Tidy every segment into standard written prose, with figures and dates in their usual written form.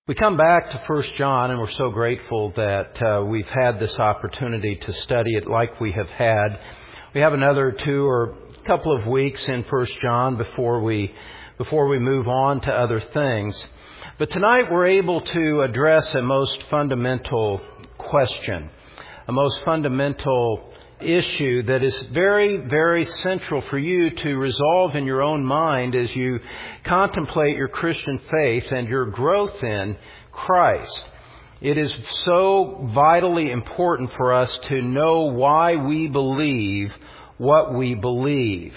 We come back to 1 John, and we're so grateful that we've had this opportunity to study it like we have had. We have another 2 or couple of weeks in 1 John before we move on to other things. But tonight we're able to address a most fundamental question, a most fundamental issue that is very, very central for you to resolve in your own mind as you contemplate your Christian faith and your growth in Christ. It is so vitally important for us to know why we believe what we believe.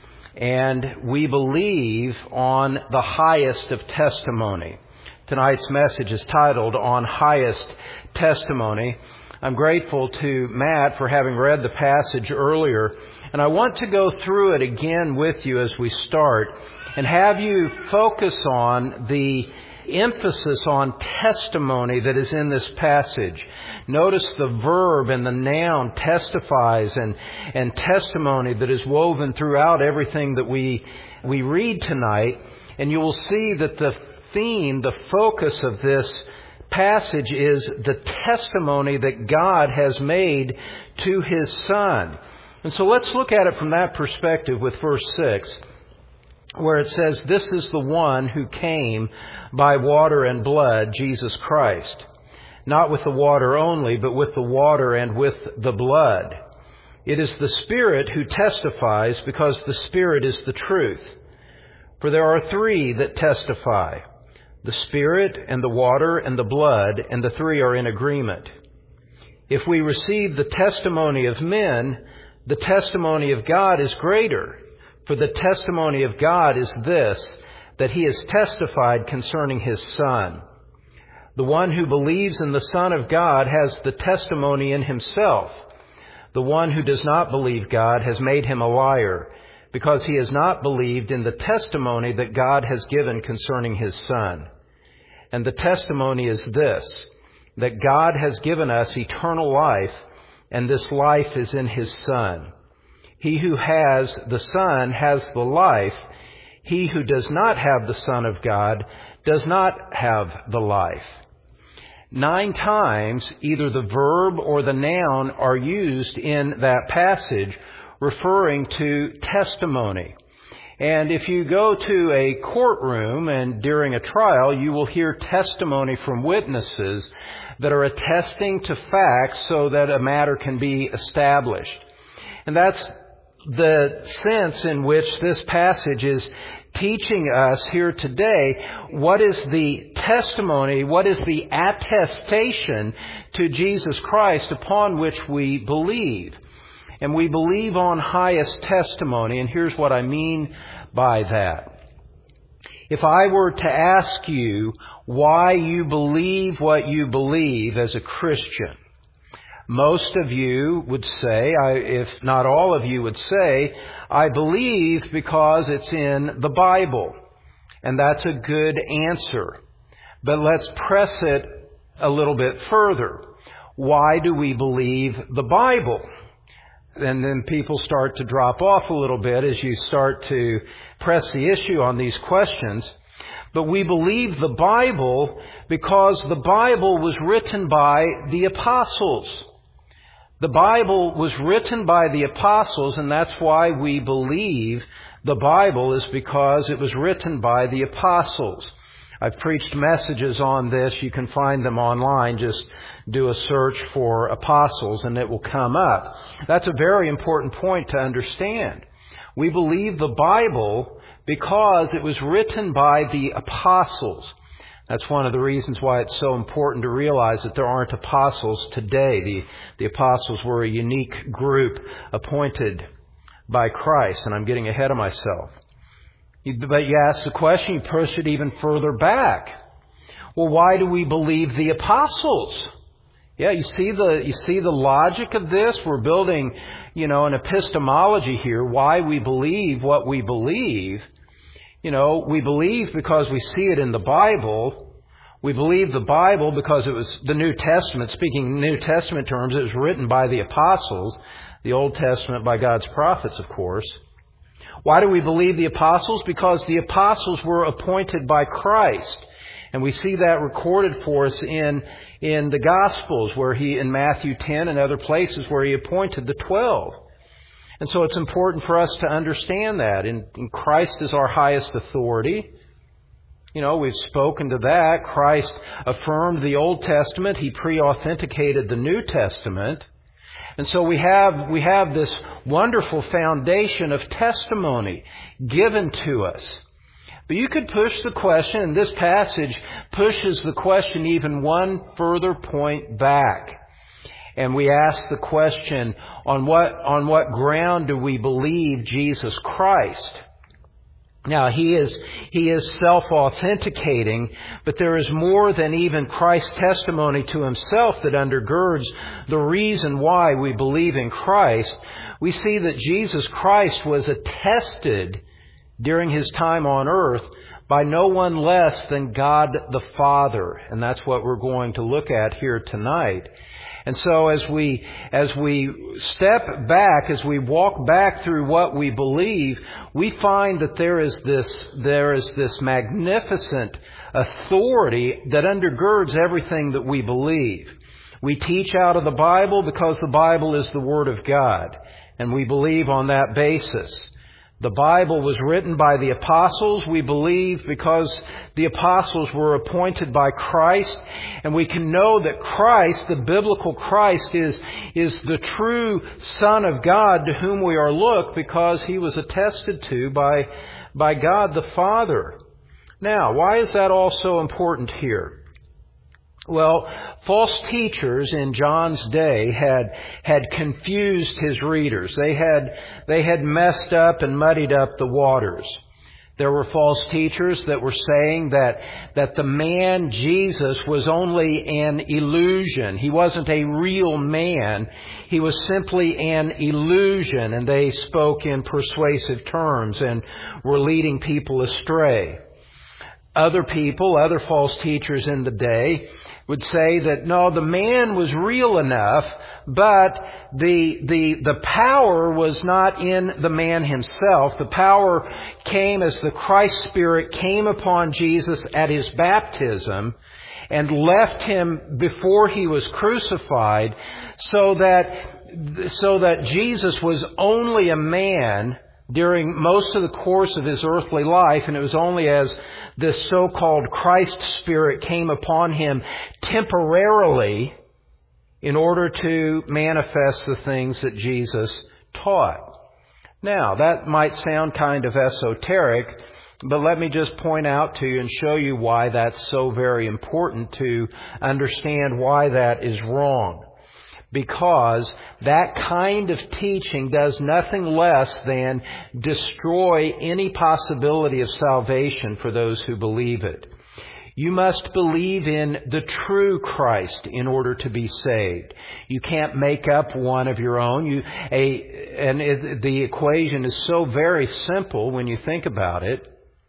And we believe on the highest of testimony. Tonight's message is titled On Highest Testimony. I'm grateful to Matt for having read the passage earlier, and I want to go through it again with you as we start and have you focus on the emphasis on testimony that is in this passage. Notice the verb and the noun testifies and testimony that is woven throughout everything that we read tonight, and you will see that the theme, the focus of this passage is the testimony that God has made to His Son. And so let's look at it from that perspective with verse 6, where it says, "This is the one who came by water and blood, Jesus Christ. Not with the water only, but with the water and with the blood. It is the Spirit who testifies, because the Spirit is the truth. For there are 3 that testify, the Spirit and the water and the blood, and the 3 are in agreement. If we receive the testimony of men, the testimony of God is greater. For the testimony of God is this, that He has testified concerning His Son. The one who believes in the Son of God has the testimony in himself. The one who does not believe God has made him a liar, because he has not believed in the testimony that God has given concerning His Son. And the testimony is this, that God has given us eternal life, and this life is in His Son. He who has the Son has the life. He who does not have the Son of God does not have the life." 9 times, either the verb or the noun are used in that passage, referring to testimony. And if you go to a courtroom and during a trial, you will hear testimony from witnesses that are attesting to facts so that a matter can be established. And that's the sense in which this passage is teaching us here today. What is the testimony, what is the attestation to Jesus Christ upon which we believe? And we believe on highest testimony, and here's what I mean by that. If I were to ask you why you believe what you believe as a Christian, most of you would say, if not all of you would say, I believe because it's in the Bible. And that's a good answer. But let's press it a little bit further. Why do we believe the Bible? And then people start to drop off a little bit as you start to press the issue on these questions. But we believe the Bible because the Bible was written by the apostles. The Bible was written by the apostles, and that's why we believe the Bible, is because it was written by the apostles. I've preached messages on this. You can find them online. Just do a search for apostles and it will come up. That's a very important point to understand. We believe the Bible because it was written by the apostles. That's one of the reasons why it's so important to realize that there aren't apostles today. The apostles were a unique group appointed by Christ, and I'm getting ahead of myself. But you ask the question, you push it even further back. Well, why do we believe the apostles? Yeah, you see the logic of this? We're building, an epistemology here, why we believe what we believe. We believe because we see it in the Bible. We believe the Bible because it was the New Testament. Speaking in New Testament terms, it was written by the apostles. The Old Testament by God's prophets, of course. Why do we believe the apostles? Because the apostles were appointed by Christ. And we see that recorded for us in the Gospels, where in Matthew 10 and other places where He appointed the 12. And so it's important for us to understand that. And Christ is our highest authority. We've spoken to that. Christ affirmed the Old Testament. He pre-authenticated the New Testament. And so we have this wonderful foundation of testimony given to us. But you could push the question, and this passage pushes the question even one further point back. And we ask the question, on what ground do we believe Jesus Christ? Now, He is self-authenticating, but there is more than even Christ's testimony to Himself that undergirds the reason why we believe in Christ. We see that Jesus Christ was attested during His time on earth by no one less than God the Father. And that's what we're going to look at here tonight. And so as we step back, as we walk back through what we believe, we find that there is this magnificent authority that undergirds everything that we believe. We teach out of the Bible because the Bible is the Word of God, and we believe on that basis. The Bible was written by the apostles, we believe, because the apostles were appointed by Christ. And we can know that Christ, the biblical Christ, is the true Son of God to whom we are looked, because He was attested to by God the Father. Now, why is that also important here? Well, false teachers in John's day had confused his readers. They had messed up and muddied up the waters. There were false teachers that were saying that the man Jesus was only an illusion. He wasn't a real man. He was simply an illusion, and they spoke in persuasive terms and were leading people astray. Other false teachers in the day would say that no, the man was real enough, but the power was not in the man himself. The power came as the Christ Spirit came upon Jesus at His baptism and left Him before He was crucified, so that Jesus was only a man during most of the course of His earthly life, and it was only as this so-called Christ Spirit came upon Him temporarily in order to manifest the things that Jesus taught. Now, that might sound kind of esoteric, but let me just point out to you and show you why that's so very important to understand why that is wrong. Because that kind of teaching does nothing less than destroy any possibility of salvation for those who believe it. You must believe in the true Christ in order to be saved. You can't make up one of your own. The equation is so very simple when you think about it.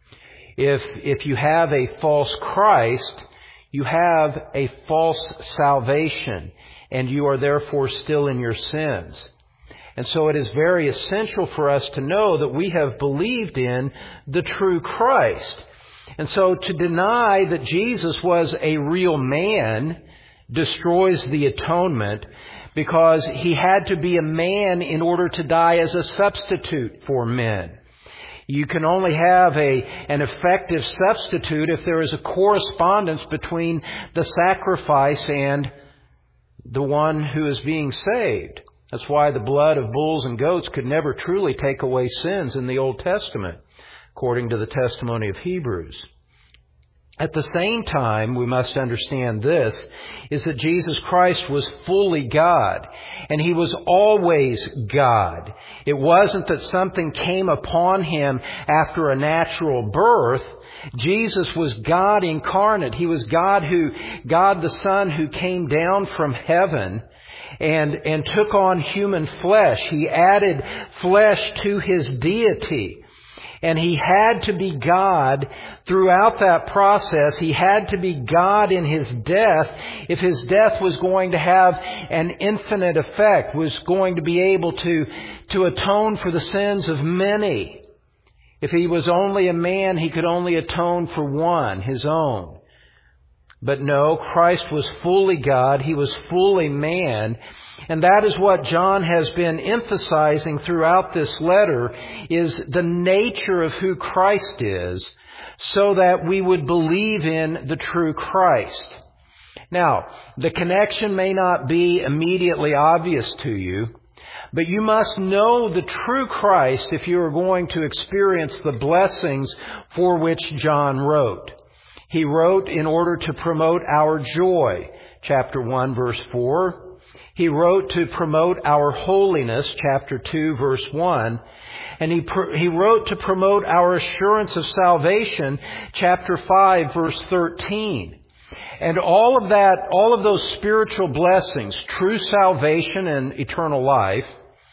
If you have a false Christ, you have a false salvation, and you are therefore still in your sins. And so it is very essential for us to know that we have believed in the true Christ. And so to deny that Jesus was a real man destroys the atonement, because He had to be a man in order to die as a substitute for men. You can only have an effective substitute if there is a correspondence between the sacrifice and the one who is being saved. That's why the blood of bulls and goats could never truly take away sins in the Old Testament, according to the testimony of Hebrews. At the same time, we must understand this, is that Jesus Christ was fully God, and He was always God. It wasn't that something came upon Him after a natural birth. Jesus was God incarnate. He was God the Son who came down from heaven and took on human flesh. He added flesh to His deity. And He had to be God throughout that process. He had to be God in His death if His death was going to have an infinite effect, was going to be able to atone for the sins of many. If He was only a man, He could only atone for one, His own. But no, Christ was fully God. He was fully man. And that is what John has been emphasizing throughout this letter, is the nature of who Christ is, so that we would believe in the true Christ. Now, the connection may not be immediately obvious to you, but you must know the true Christ if you are going to experience the blessings for which John wrote. He wrote in order to promote our joy, chapter 1, verse 4. He wrote to promote our holiness, chapter 2, verse 1. And he wrote to promote our assurance of salvation, chapter 5, verse 13. And all of those spiritual blessings, true salvation and eternal life,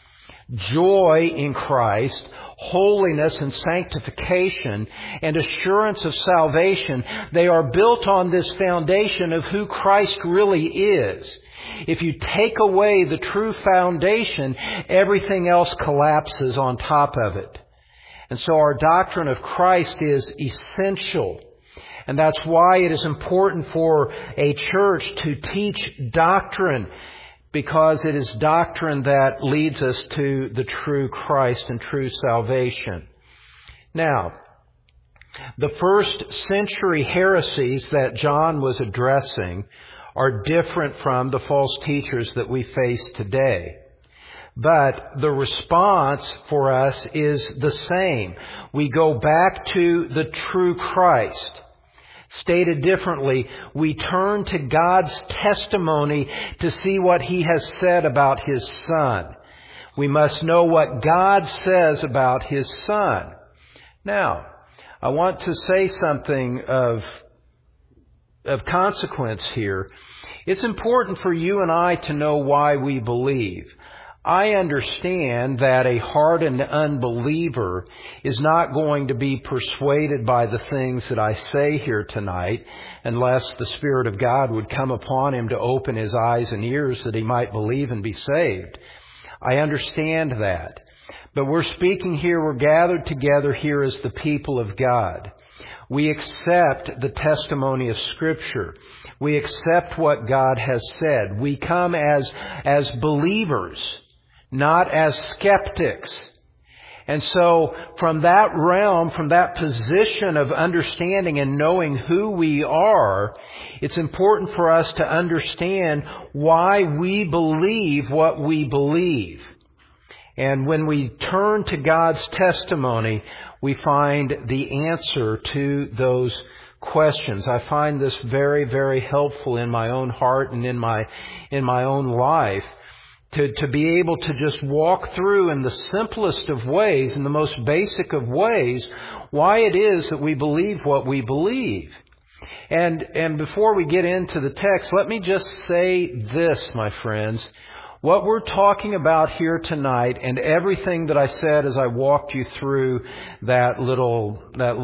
joy in Christ, holiness and sanctification, and assurance of salvation, they are built on this foundation of who Christ really is. If you take away the true foundation, everything else collapses on top of it. And so our doctrine of Christ is essential. And that's why it is important for a church to teach doctrine, because it is doctrine that leads us to the true Christ and true salvation. Now, the first century heresies that John was addressing are different from the false teachers that we face today. But the response for us is the same. We go back to the true Christ. Stated differently, we turn to God's testimony to see what He has said about His Son. We must know what God says about His Son. Now, I want to say something of consequence here. It's important for you and I to know why we believe. I understand that a hardened unbeliever is not going to be persuaded by the things that I say here tonight unless the Spirit of God would come upon him to open his eyes and ears that he might believe and be saved. I understand that. But we're speaking here, we're gathered together here as the people of God. We accept the testimony of Scripture. We accept what God has said. We come as believers, not as skeptics. And so from that realm, from that position of understanding and knowing who we are, it's important for us to understand why we believe what we believe. And when we turn to God's testimony, we find the answer to those questions. I find this very, very helpful in my own heart and in my own life to be able to just walk through in the simplest of ways, in the most basic of ways, why it is that we believe what we believe. And before we get into the text, let me just say this, my friends. What we're talking about here tonight, and everything that I said as I walked you through that little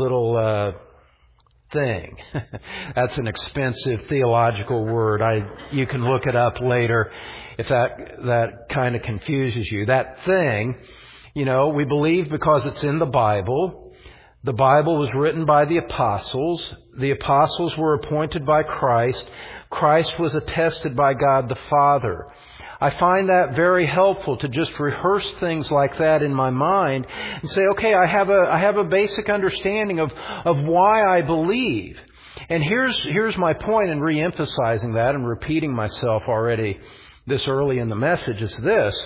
thing. That's an expensive theological word. You can look it up later if that kind of confuses you. That thing, we believe because it's in the Bible. The Bible was written by the apostles. The apostles were appointed by Christ. Christ was attested by God the Father. I find that very helpful to just rehearse things like that in my mind and say, okay, I have a basic understanding of why I believe. And here's my point in re-emphasizing that and repeating myself already this early in the message is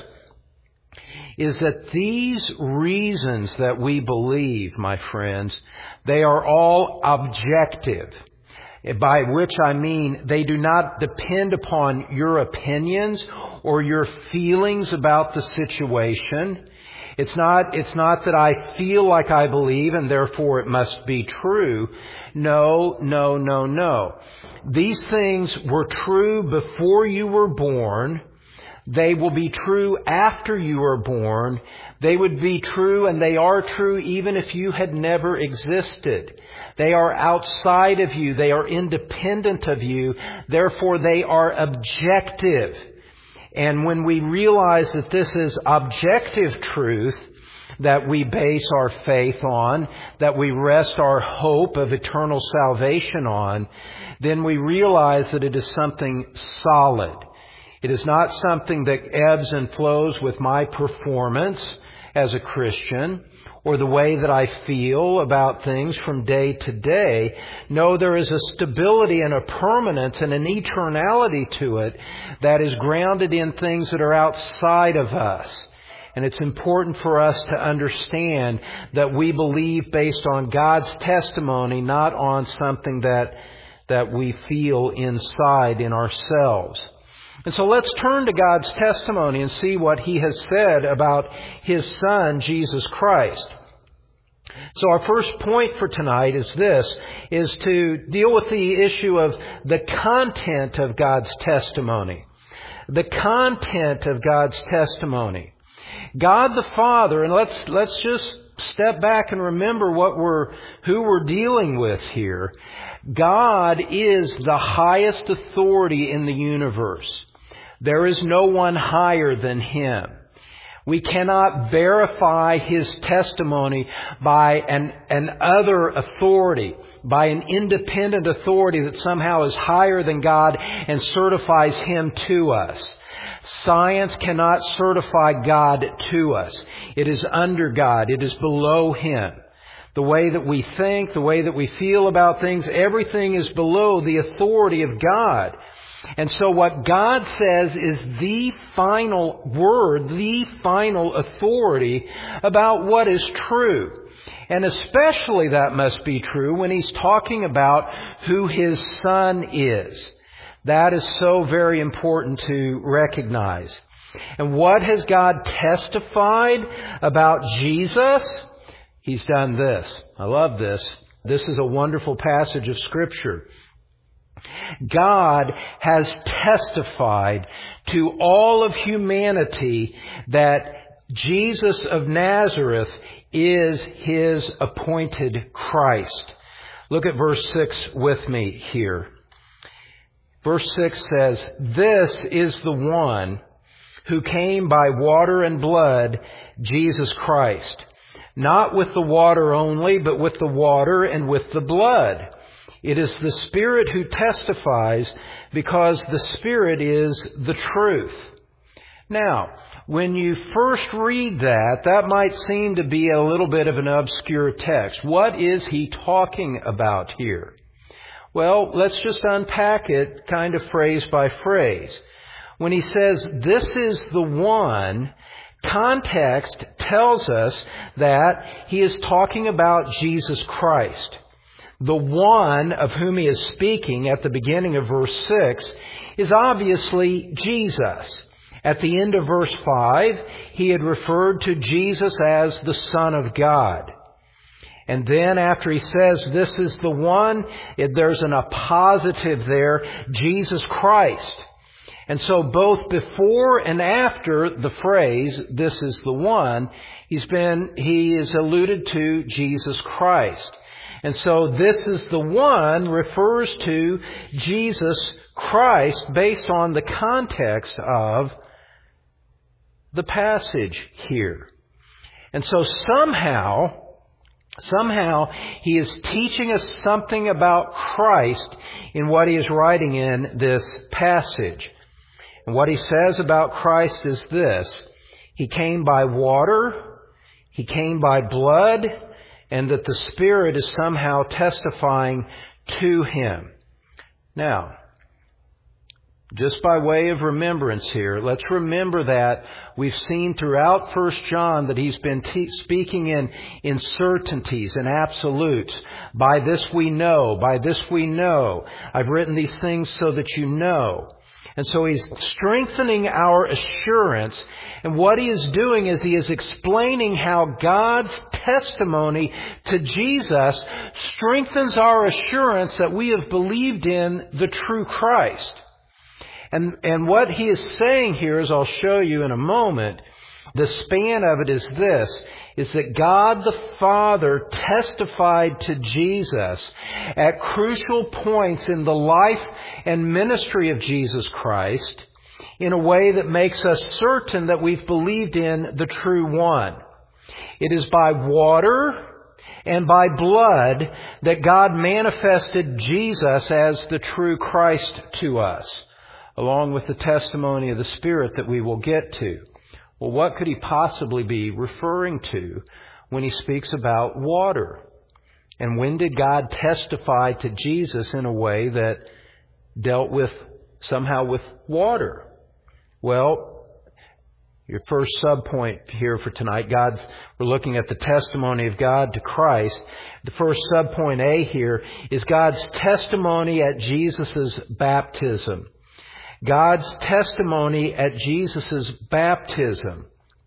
that these reasons that we believe, my friends, they are all objective. By which I mean they do not depend upon your opinions or your feelings about the situation. It's not that I feel like I believe and therefore it must be true. No. These things were true before you were born. They will be true after you are born. They would be true and they are true even if you had never existed. They are outside of you. They are independent of you. Therefore, they are objective. And when we realize that this is objective truth, that we base our faith on, that we rest our hope of eternal salvation on, then we realize that it is something solid. It is not something that ebbs and flows with my performance as a Christian or the way that I feel about things from day to day. No, there is a stability and a permanence and an eternality to it that is grounded in things that are outside of us. And it's important for us to understand that we believe based on God's testimony, not on something that we feel inside in ourselves. And so let's turn to God's testimony and see what He has said about His Son, Jesus Christ. So our first point for tonight is to deal with the issue of the content of God's testimony. The content of God's testimony. God the Father, and let's just step back and remember who we're dealing with here. God is the highest authority in the universe. There is no one higher than Him. We cannot verify His testimony by an other authority, by an independent authority that somehow is higher than God and certifies Him to us. Science cannot certify God to us. It is under God. It is below Him. The way that we think, the way that we feel about things, everything is below the authority of God. And so what God says is the final word, the final authority about what is true. And especially that must be true when He's talking about who His Son is. That is so very important to recognize. And what has God testified about Jesus? He's done this. I love this. This is a wonderful passage of Scripture. God has testified to all of humanity that Jesus of Nazareth is His appointed Christ. Look at verse 6 with me here. Verse 6 says, "This is the one who came by water and blood, Jesus Christ. Not with the water only, but with the water and with the blood. It is the Spirit who testifies, because the Spirit is the truth." Now, when you first read that might seem to be a little bit of an obscure text. What is he talking about here? Well, let's just unpack it kind of phrase by phrase. When he says, "This is the one," context tells us that he is talking about Jesus Christ. The one of whom he is speaking at the beginning of verse 6 is obviously Jesus. At the end of verse 5, he had referred to Jesus as the Son of God. And then after he says, "This is the one," there's an appositive there, Jesus Christ. And so both before and after the phrase, "This is the one," he is alluded to Jesus Christ. And so "this is the one" refers to Jesus Christ based on the context of the passage here. And so somehow he is teaching us something about Christ in what he is writing in this passage. And what he says about Christ is this: He came by water, He came by blood, and that the Spirit is somehow testifying to Him. Now, just by way of remembrance here, let's remember that we've seen throughout 1 John that he's been speaking in certainties and absolutes. By this we know, by this we know. I've written these things so that you know. And so he's strengthening our assurance. And what he is doing is he is explaining how God's testimony to Jesus strengthens our assurance that we have believed in the true Christ. And what he is saying here, as I'll show you in a moment, the span of it is this, is that God the Father testified to Jesus at crucial points in the life and ministry of Jesus Christ in a way that makes us certain that we've believed in the true one. It is by water and by blood that God manifested Jesus as the true Christ to us, along with the testimony of the Spirit that we will get to. Well, what could he possibly be referring to when he speaks about water? And when did God testify to Jesus in a way that dealt somehow with water? Well, your first subpoint here for tonight, we're looking at the testimony of God to Christ. The first subpoint A here is God's testimony at Jesus' baptism. God's testimony at Jesus' baptism.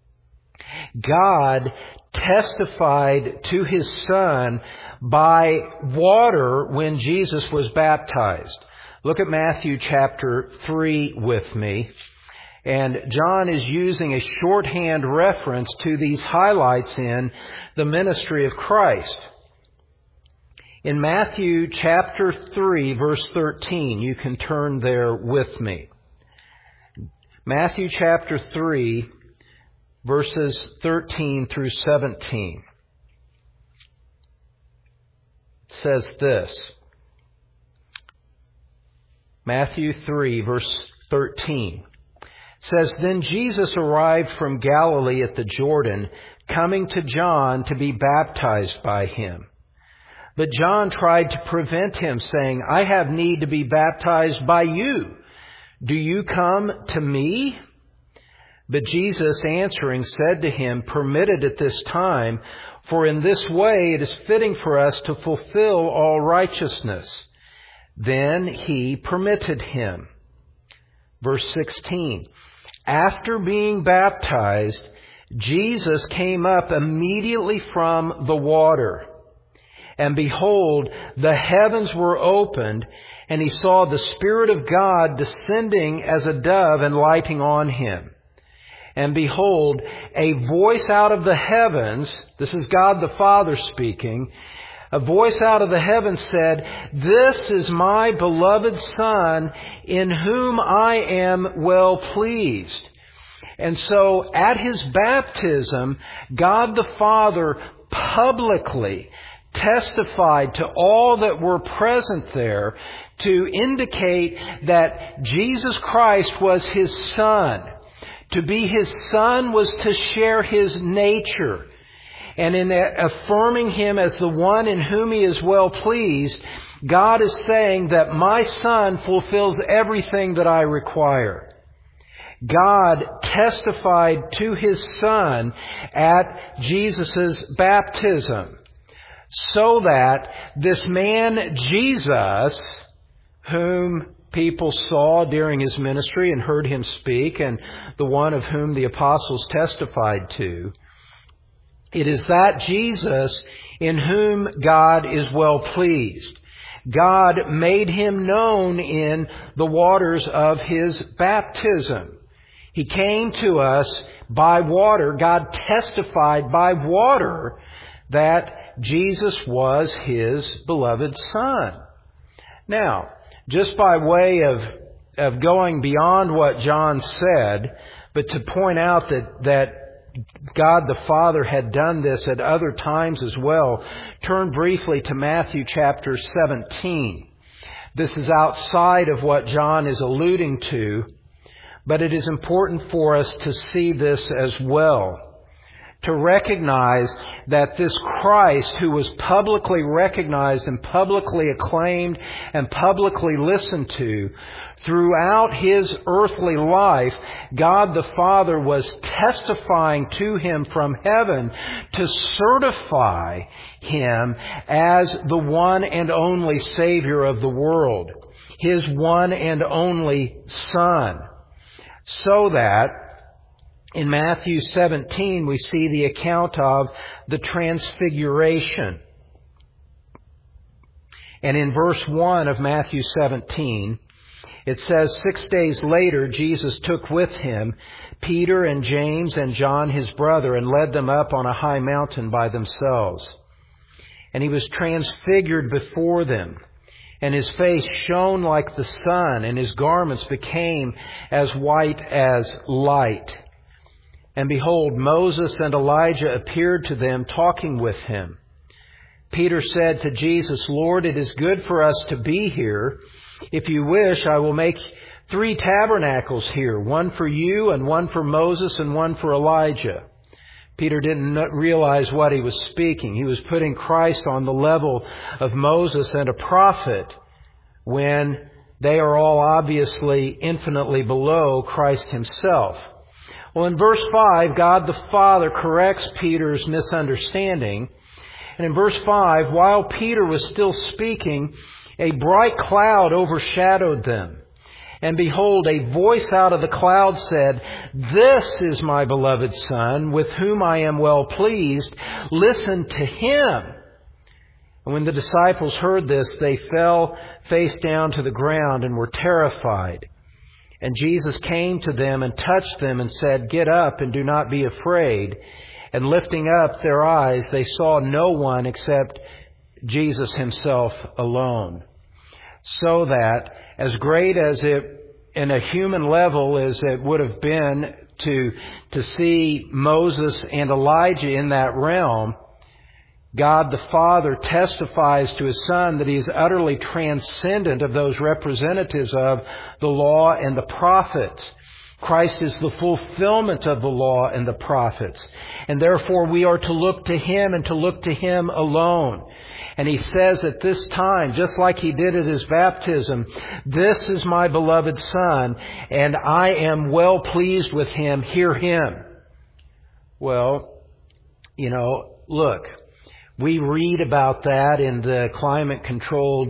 God testified to His Son by water when Jesus was baptized. Look at Matthew chapter 3 with me. And John is using a shorthand reference to these highlights in the ministry of Christ. In Matthew chapter 3, verse 13, you can turn there with me. Matthew chapter 3, verses 13 through 17. It says this. Matthew 3, verse 13. Says, Then Jesus arrived from Galilee at the Jordan, coming to John to be baptized by him. But John tried to prevent him, saying, I have need to be baptized by you. Do you come to me? But Jesus answering said to him, Permit it at this time, for in this way it is fitting for us to fulfill all righteousness. Then he permitted him. Verse 16. After being baptized, Jesus came up immediately from the water. And behold, the heavens were opened, and he saw the Spirit of God descending as a dove and lighting on him. And behold, a voice out of the heavens, this is God the Father speaking, a voice out of the heavens said, This is my beloved Son, in whom I am well pleased. And so at his baptism, God the Father publicly testified to all that were present there to indicate that Jesus Christ was his Son. To be his Son was to share his nature. And in affirming him as the one in whom he is well pleased, God is saying that my Son fulfills everything that I require. God testified to his Son at Jesus' baptism, so that this man Jesus, whom people saw during his ministry and heard him speak, and the one of whom the apostles testified to, it is that Jesus in whom God is well pleased. God made him known in the waters of his baptism. He came to us by water. God testified by water that Jesus was his beloved Son. Now, just by way of going beyond what John said, but to point out that God the Father had done this at other times as well, turn briefly to Matthew chapter 17. This is outside of what John is alluding to, but it is important for us to see this as well. To recognize that this Christ, who was publicly recognized and publicly acclaimed and publicly listened to, throughout his earthly life, God the Father was testifying to him from heaven to certify him as the one and only Savior of the world, his one and only Son. So that in Matthew 17, we see the account of the Transfiguration. And in verse 1 of Matthew 17, it says, 6 days later, Jesus took with him Peter and James and John his brother and led them up on a high mountain by themselves. And he was transfigured before them, and his face shone like the sun, and his garments became as white as light. And behold, Moses and Elijah appeared to them, talking with him. Peter said to Jesus, Lord, it is good for us to be here. If you wish, I will make 3 tabernacles here, one for you and one for Moses and one for Elijah. Peter didn't realize what he was speaking. He was putting Christ on the level of Moses and a prophet when they are all obviously infinitely below Christ himself. Well, in verse 5, God the Father corrects Peter's misunderstanding. And in verse 5, while Peter was still speaking, a bright cloud overshadowed them. And behold, a voice out of the cloud said, This is my beloved Son, with whom I am well pleased. Listen to him. And when the disciples heard this, they fell face down to the ground and were terrified. And Jesus came to them and touched them and said, Get up and do not be afraid. And lifting up their eyes, they saw no one except Jesus himself alone. So that, as great as it, in a human level, as it would have been to see Moses and Elijah in that realm, God the Father testifies to His Son that He is utterly transcendent of those representatives of the law and the prophets. Christ is the fulfillment of the law and the prophets. And therefore we are to look to Him and to look to Him alone. And He says at this time, just like He did at His baptism, This is my beloved Son, and I am well pleased with Him. Hear Him. Well, look, we read about that in the climate-controlled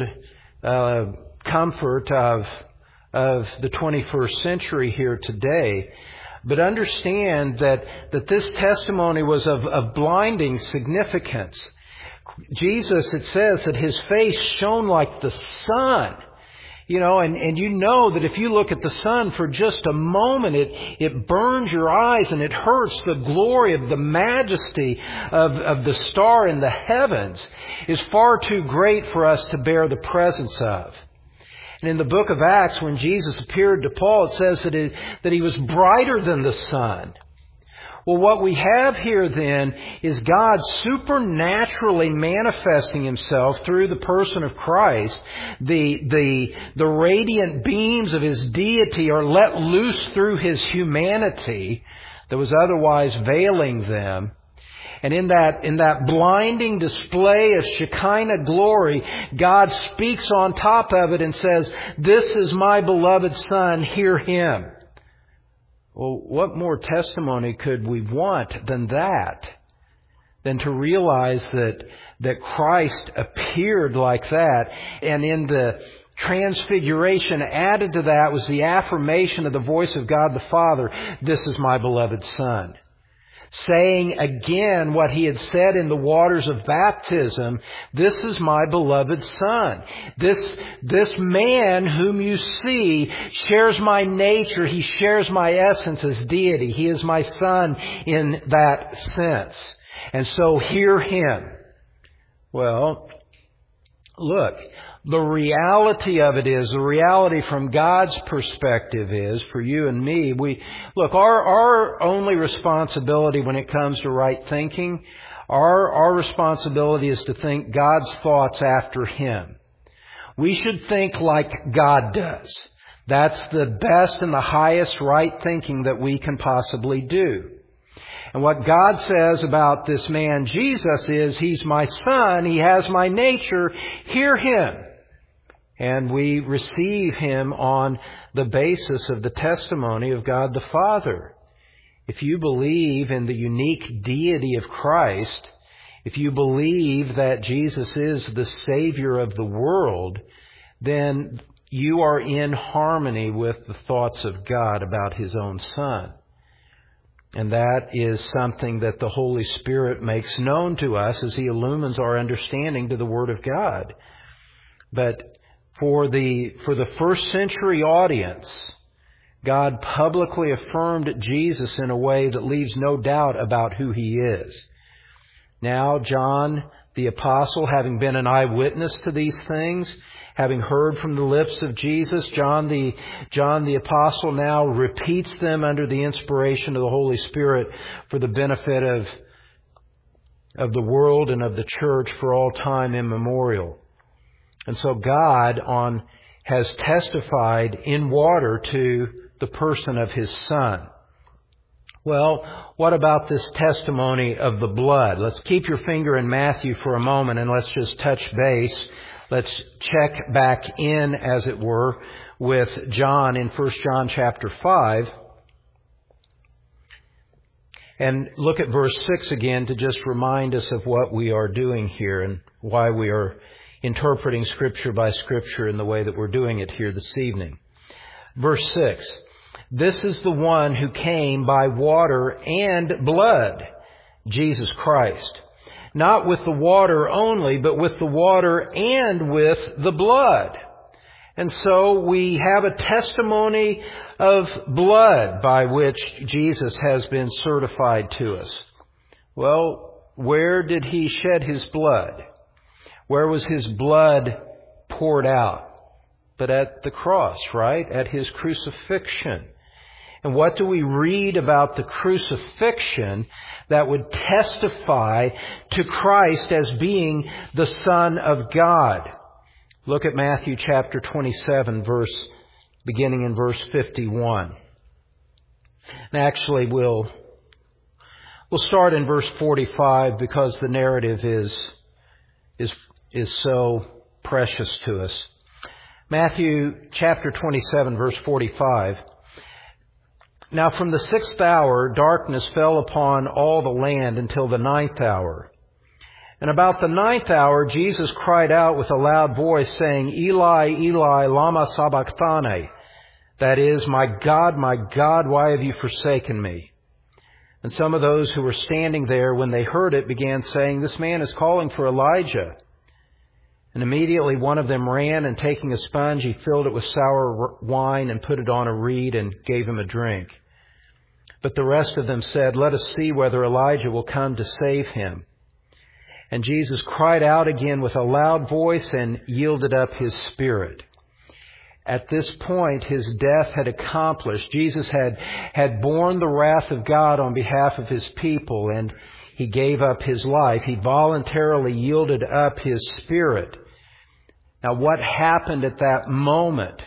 comfort of the 21st century here today. But understand that this testimony was of blinding significance. Jesus, it says that His face shone like the sun. And you know that if you look at the sun for just a moment, it burns your eyes and it hurts. The glory of the majesty of the star in the heavens is far too great for us to bear the presence of. And in the book of Acts, when Jesus appeared to Paul, it says that He was brighter than the sun. Well, what we have here then is God supernaturally manifesting Himself through the person of Christ. The radiant beams of His deity are let loose through His humanity that was otherwise veiling them. And in that blinding display of Shekinah glory, God speaks on top of it and says, This is my beloved Son, hear Him. Well, what more testimony could we want than that? Than to realize that Christ appeared like that, and in the transfiguration added to that was the affirmation of the voice of God the Father, This is my beloved Son. Saying again what He had said in the waters of baptism, This is my beloved Son. This man whom you see shares my nature. He shares my essence as deity. He is my Son in that sense. And so hear Him. Well, look, the reality of it is, the reality from God's perspective is, for you and me, our only responsibility when it comes to right thinking, our responsibility is to think God's thoughts after Him. We should think like God does. That's the best and the highest right thinking that we can possibly do. And what God says about this man Jesus is, He's my Son, He has my nature, hear Him. And we receive Him on the basis of the testimony of God the Father. If you believe in the unique deity of Christ, if you believe that Jesus is the Savior of the world, then you are in harmony with the thoughts of God about His own Son. And that is something that the Holy Spirit makes known to us as He illumines our understanding to the Word of God. But for the first century audience, God publicly affirmed Jesus in a way that leaves no doubt about who He is. Now, John the Apostle, having been an eyewitness to these things, Having heard from the lips of Jesus, John the Apostle now repeats them under the inspiration of the Holy Spirit for the benefit of the world and of the church for all time immemorial. And so God has testified in water to the person of His Son. Well, what about this testimony of the blood? Let's keep your finger in Matthew for a moment and let's just touch base. Let's check back in, as it were, with John in 1 John chapter 5. And look at verse 6 again to just remind us of what we are doing here and why we are interpreting Scripture by Scripture in the way that we're doing it here this evening. Verse 6. This is the one who came by water and blood, Jesus Christ. Not with the water only, but with the water and with the blood. And so we have a testimony of blood by which Jesus has been certified to us. Well, where did He shed His blood? Where was His blood poured out? But at the cross, right? At His crucifixion. And what do we read about the crucifixion that would testify to Christ as being the Son of God? Look at Matthew chapter 27, beginning in verse 51. And actually, we'll start in verse 45 because the narrative is so precious to us. Matthew chapter 27, verse 45. Now from the 6th hour, darkness fell upon all the land until the 9th hour. And about the 9th hour, Jesus cried out with a loud voice, saying, Eli, Eli, lama sabachthani. That is, my God, why have you forsaken me? And some of those who were standing there, when they heard it, began saying, This man is calling for Elijah. And immediately one of them ran, and taking a sponge, he filled it with sour wine and put it on a reed and gave him a drink. But the rest of them said, Let us see whether Elijah will come to save him. And Jesus cried out again with a loud voice and yielded up His spirit. At this point, His death had accomplished. Jesus had borne the wrath of God on behalf of His people, and He gave up His life. He voluntarily yielded up His spirit. Now, what happened at that moment?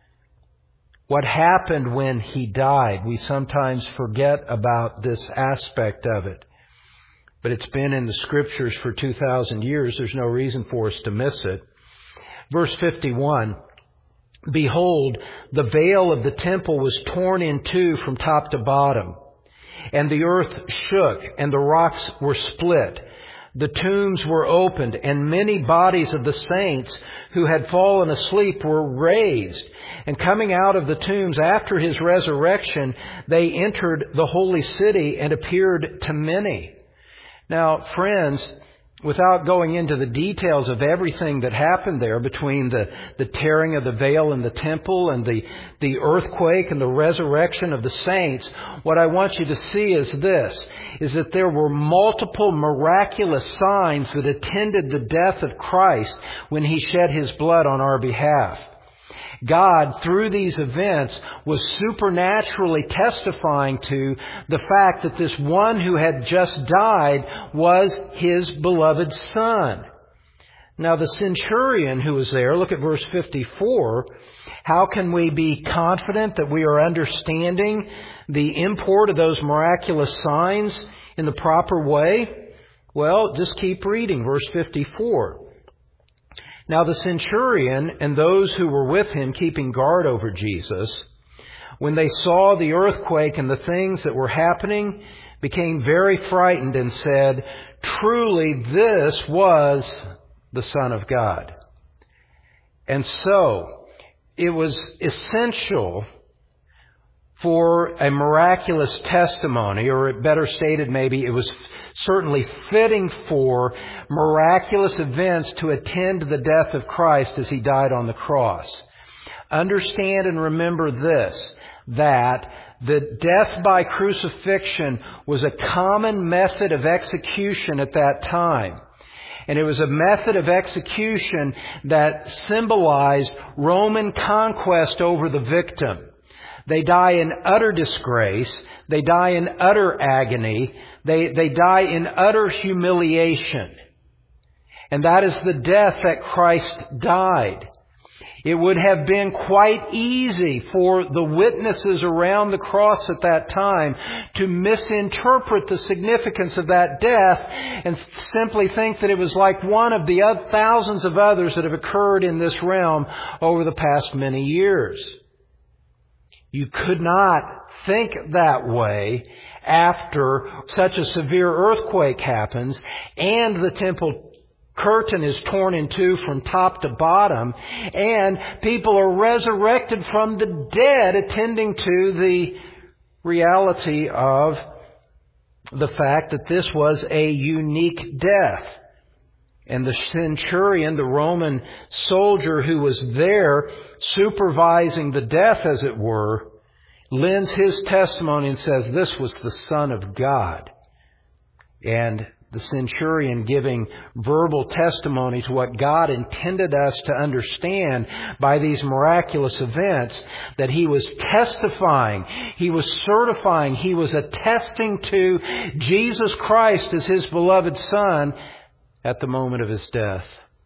What happened when He died? We sometimes forget about this aspect of it. But it's been in the Scriptures for 2,000 years. There's no reason for us to miss it. Verse 51, Behold, the veil of the temple was torn in two from top to bottom, and the earth shook, and the rocks were split. The tombs were opened, and many bodies of the saints who had fallen asleep were raised. And coming out of the tombs after His resurrection, they entered the holy city and appeared to many. Now, friends, without going into the details of everything that happened there between the tearing of the veil in the temple and the earthquake and the resurrection of the saints, what I want you to see is this, is that there were multiple miraculous signs that attended the death of Christ when He shed His blood on our behalf. God, through these events, was supernaturally testifying to the fact that this one who had just died was His beloved Son. Now, the centurion who was there, look at verse 54, how can we be confident that we are understanding the import of those miraculous signs in the proper way? Well, just keep reading, verse 54. Now the centurion and those who were with him keeping guard over Jesus, when they saw the earthquake and the things that were happening, became very frightened and said, Truly this was the Son of God. And so it was essential for a miraculous testimony, or better stated maybe, it was certainly fitting for miraculous events to attend the death of Christ as He died on the cross. Understand and remember this, that the death by crucifixion was a common method of execution at that time. And it was a method of execution that symbolized Roman conquest over the victim. They die in utter disgrace. They die in utter agony. They die in utter humiliation. And that is the death that Christ died. It would have been quite easy for the witnesses around the cross at that time to misinterpret the significance of that death and simply think that it was like one of the thousands of others that have occurred in this realm over the past many years. You could not think that way after such a severe earthquake happens and the temple curtain is torn in two from top to bottom, and people are resurrected from the dead, attending to the reality of the fact that this was a unique death. And the centurion, the Roman soldier who was there supervising the death, as it were, lends his testimony and says, "This was the Son of God." And the centurion giving verbal testimony to what God intended us to understand by these miraculous events, that he was testifying, he was certifying, he was attesting to Jesus Christ as his beloved Son at the moment of his death.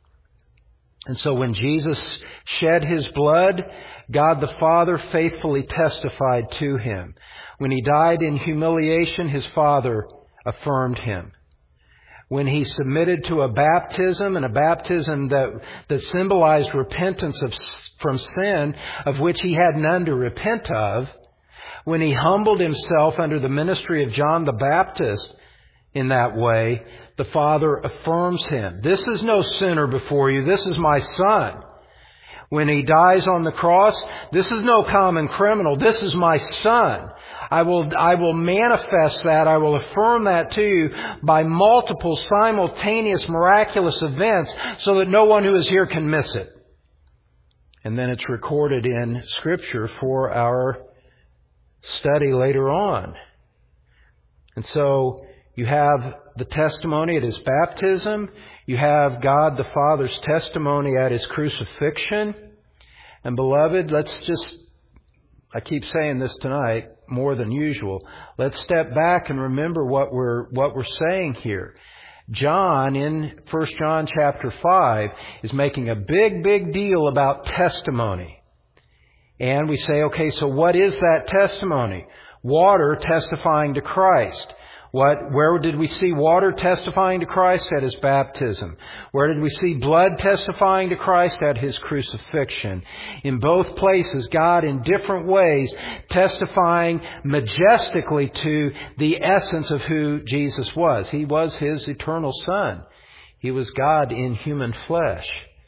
And so when Jesus shed his blood, God the Father faithfully testified to him. When he died in humiliation, his Father affirmed him. When he submitted to a baptism, and a baptism that symbolized repentance from sin, of which he had none to repent of, when he humbled himself under the ministry of John the Baptist in that way, the Father affirms him. "This is no sinner before you. This is my Son." When he dies on the cross, "This is no common criminal. This is my Son." I will manifest that. I will affirm that to you by multiple simultaneous miraculous events so that no one who is here can miss it. And then it's recorded in Scripture for our study later on. And so you have the testimony at his baptism. You have God the Father's testimony at his crucifixion. And beloved, I keep saying this tonight more than usual. Let's step back and remember what we're saying here. John, in 1 John chapter 5, is making a big deal about testimony. And we say, okay, so what is that testimony? Water testifying to Christ. Where did we see water testifying to Christ? At his baptism. Where did we see blood testifying to Christ? At his crucifixion. In both places, God in different ways testifying majestically to the essence of who Jesus was. He was his eternal Son. He was God in human flesh.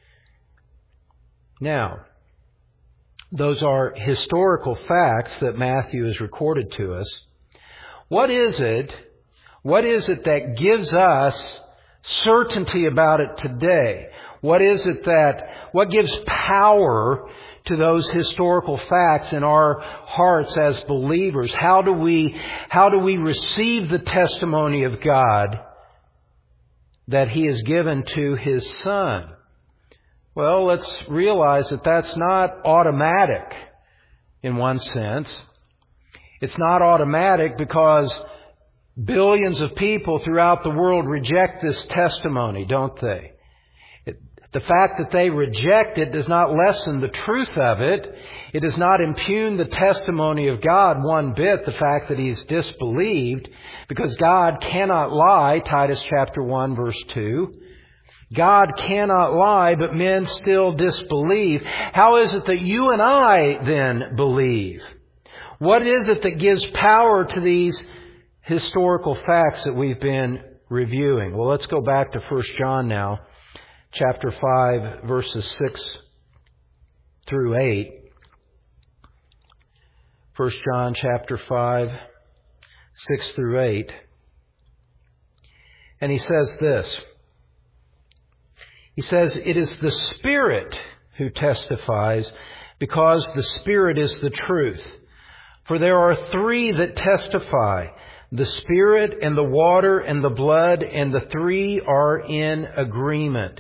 Now, those are historical facts that Matthew has recorded to us. What is it that gives us certainty about it today? What gives power to those historical facts in our hearts as believers? How do we receive the testimony of God that he has given to his Son? Well, let's realize that that's not automatic in one sense. It's not automatic because billions of people throughout the world reject this testimony, don't they? The fact that they reject it does not lessen the truth of it. It does not impugn the testimony of God one bit, the fact that he's disbelieved, because God cannot lie, Titus chapter 1 verse 2. God cannot lie, but men still disbelieve. How is it that you and I then believe? What is it that gives power to these historical facts that we've been reviewing? Well, let's go back to 1 John now, chapter 5, verses 6 through 8. 1 John chapter 5, 6 through 8. And he says this. He says, "It is the Spirit who testifies, because the Spirit is the truth. For there are three that testify, The Spirit and the water and the blood, and the three are in agreement.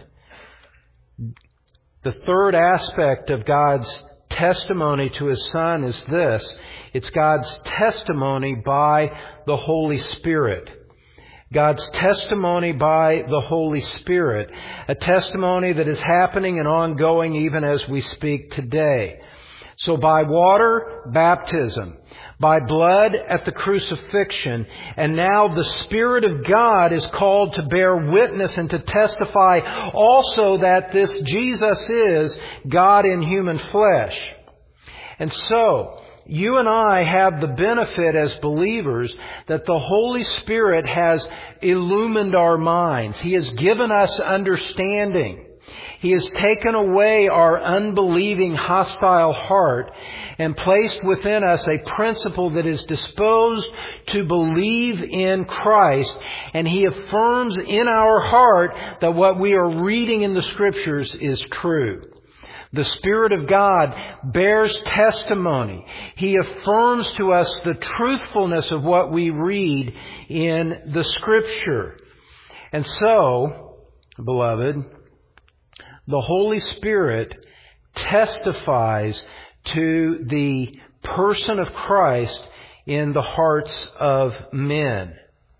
The third aspect of God's testimony to His Son is this. It's God's testimony by the Holy Spirit. God's testimony by the Holy Spirit. A testimony that is happening and ongoing even as we speak today. So by water, baptism. By blood at the crucifixion. And now the Spirit of God is called to bear witness and to testify also that this Jesus is God in human flesh. And so, you and I have the benefit as believers that the Holy Spirit has illumined our minds. He has given us understanding. He has taken away our unbelieving, hostile heart and placed within us a principle that is disposed to believe in Christ. And He affirms in our heart that what we are reading in the Scriptures is true. The Spirit of God bears testimony. He affirms to us the truthfulness of what we read in the Scripture. And so, beloved, the Holy Spirit testifies to the person of Christ in the hearts of men.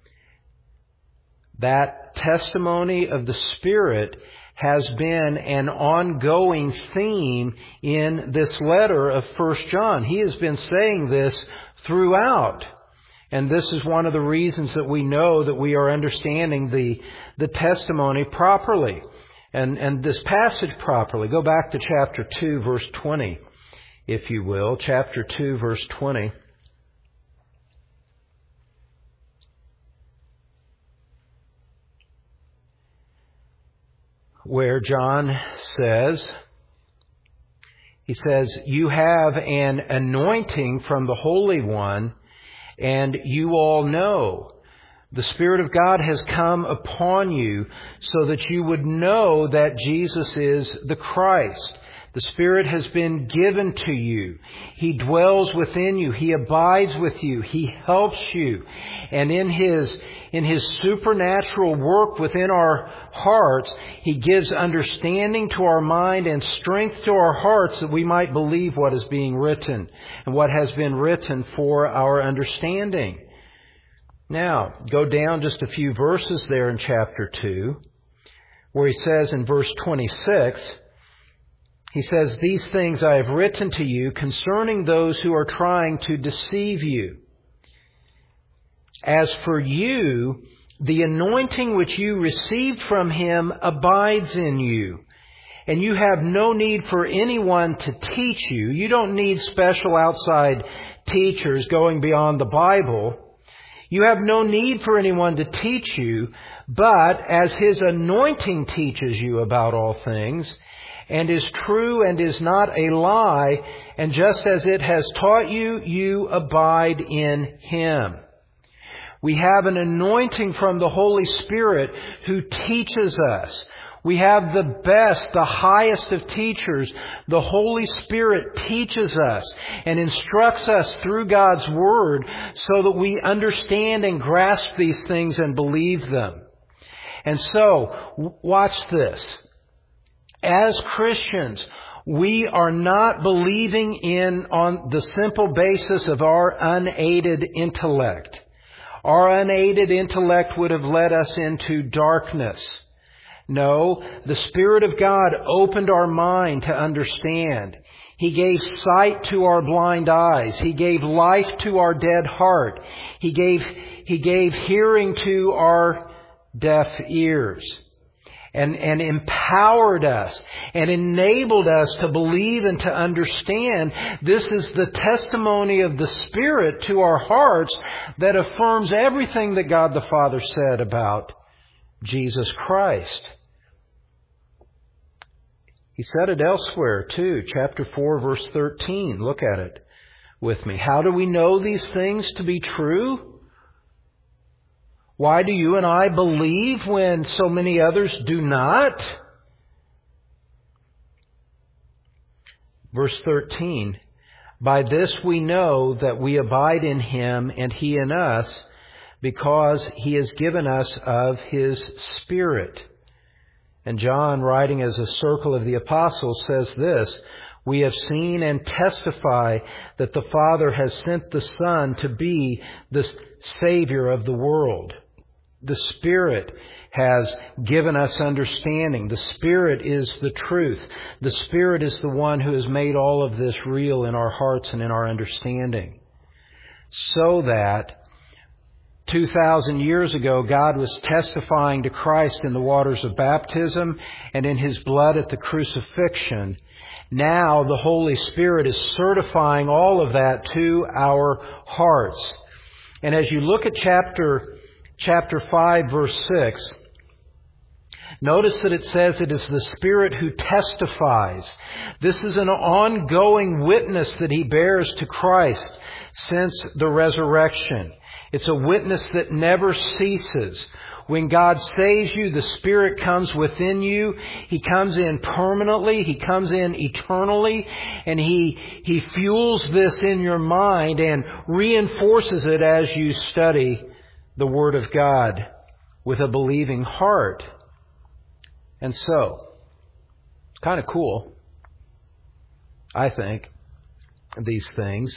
That testimony of the Spirit has been an ongoing theme in this letter of 1 John. He has been saying this throughout. And this is one of the reasons that we know that we are understanding the testimony properly. And this passage properly. Go back to chapter 2, verse 20, if you will. Chapter 2, verse 20. Where John says, he says, "You have an anointing from the Holy One, and you all know the Spirit of God has come upon you so that you would know that Jesus is the Christ. The Spirit has been given to you. He dwells within you. He abides with you. He helps you. And in His supernatural work within our hearts, He gives understanding to our mind and strength to our hearts that we might believe what is being written and what has been written for our understanding." Now, go down just a few verses there in chapter 2, where he says in verse 26, he says, "These things I have written to you concerning those who are trying to deceive you. As for you, the anointing which you received from Him abides in you, and you have no need for anyone to teach you." You don't need special outside teachers going beyond the Bible. You have no need for anyone to teach you, but as His anointing teaches you about all things, and is true and is not a lie, and just as it has taught you, you abide in Him. We have an anointing from the Holy Spirit who teaches us. We have the best, the highest of teachers. The Holy Spirit teaches us and instructs us through God's Word so that we understand and grasp these things and believe them. And so, watch this. As Christians, we are not believing on the simple basis of our unaided intellect. Our unaided intellect would have led us into darkness. No, the Spirit of God opened our mind to understand. He gave sight to our blind eyes. He gave life to our dead heart. He gave hearing to our deaf ears. And empowered us and enabled us to believe and to understand. This is the testimony of the Spirit to our hearts that affirms everything that God the Father said about Jesus Christ. He said it elsewhere too, chapter 4, verse 13. Look at it with me. How do we know these things to be true? Why do you and I believe when so many others do not? Verse 13, "By this we know that we abide in Him and He in us, because He has given us of His Spirit. And John, writing as a circle of the apostles, says this, "We have seen and testify that the Father has sent the Son to be the Savior of the world." The Spirit has given us understanding. The Spirit is the truth. The Spirit is the one who has made all of this real in our hearts and in our understanding. So that 2,000 years ago, God was testifying to Christ in the waters of baptism and in His blood at the crucifixion. Now the Holy Spirit is certifying all of that to our hearts. And as you look at chapter 5, verse 6, notice that it says it is the Spirit who testifies. This is an ongoing witness that He bears to Christ since the resurrection. It's a witness that never ceases. When God saves you, the Spirit comes within you. He comes in permanently. He comes in eternally. And He fuels this in your mind and reinforces it as you study the Word of God with a believing heart. And so, it's kind of cool, I think, these things.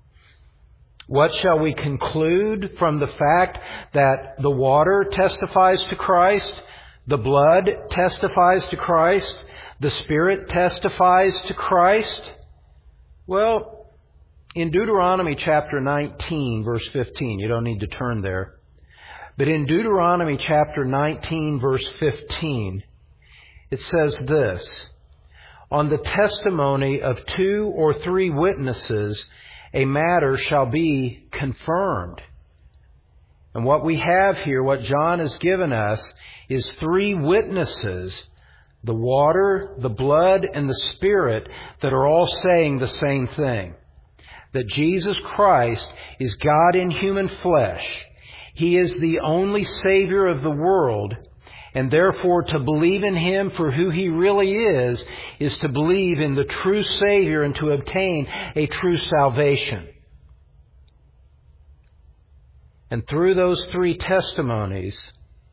What shall we conclude from the fact that the water testifies to Christ, the blood testifies to Christ, the Spirit testifies to Christ? Well, in Deuteronomy chapter 19, verse 15, you don't need to turn there, but in Deuteronomy chapter 19, verse 15, it says this, "On the testimony of 2 or 3 witnesses, a matter shall be confirmed." And what we have here, what John has given us, is 3 witnesses, the water, the blood, and the Spirit, that are all saying the same thing. That Jesus Christ is God in human flesh. He is the only Savior of the world. And therefore, to believe in Him for who He really is to believe in the true Savior and to obtain a true salvation. And through those 3 testimonies,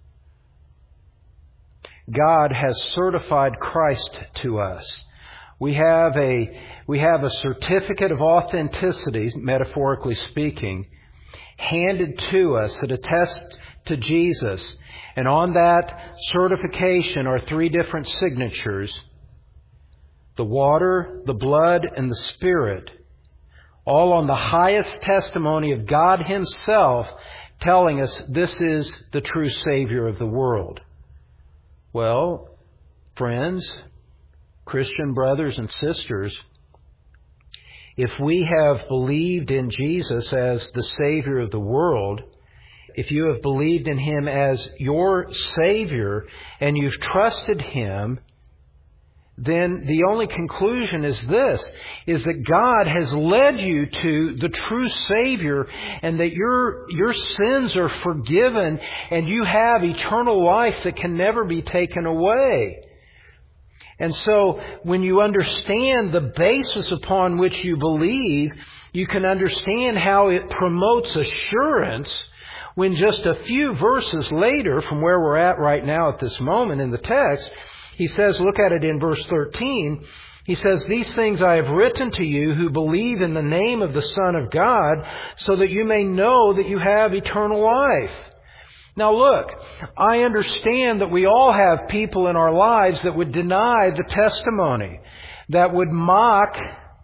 God has certified Christ to us. We have a certificate of authenticity, metaphorically speaking, handed to us that attests to Jesus. And on that certification are 3 different signatures: the water, the blood, and the Spirit, all on the highest testimony of God Himself, telling us this is the true Savior of the world. Well, friends, Christian brothers and sisters, if we have believed in Jesus as the Savior of the world, if you have believed in Him as your Savior and you've trusted Him, then the only conclusion is this, is that God has led you to the true Savior and that your sins are forgiven and you have eternal life that can never be taken away. And so when you understand the basis upon which you believe, you can understand how it promotes assurance when just a few verses later from where we're at right now at this moment in the text, he says, look at it in verse 13, he says, "These things I have written to you who believe in the name of the Son of God, so that you may know that you have eternal life." Now look, I understand that we all have people in our lives that would deny the testimony, that would mock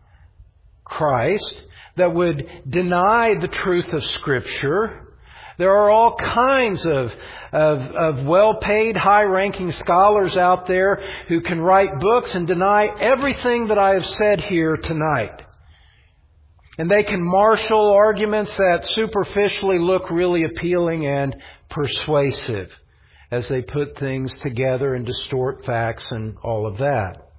Christ, that would deny the truth of Scripture. There are all kinds of well-paid, high-ranking scholars out there who can write books and deny everything that I have said here tonight. And they can marshal arguments that superficially look really appealing and persuasive as they put things together and distort facts and all of that.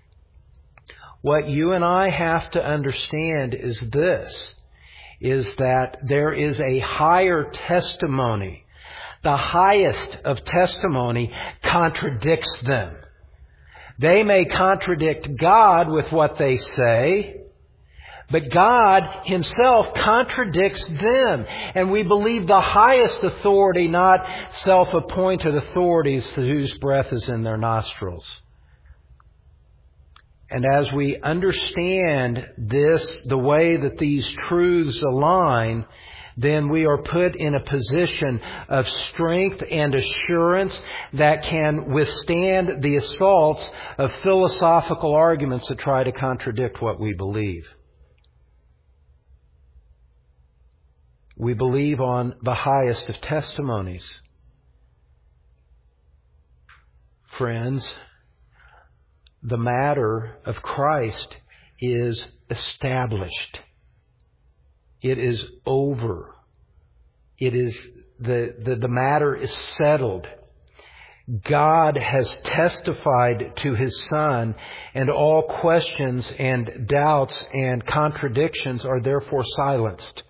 What you and I have to understand is this, is that there is a higher testimony. The highest of testimony contradicts them. They may contradict God with what they say, But God Himself contradicts them. And we believe the highest authority, not self-appointed authorities whose breath is in their nostrils. And as we understand this, the way that these truths align, then we are put in a position of strength and assurance that can withstand the assaults of philosophical arguments that try to contradict what we believe. We believe on the highest of testimonies. Friends, the matter of Christ is established. It is over. It is the matter is settled. God has testified to His Son, and all questions and doubts and contradictions are therefore silenced.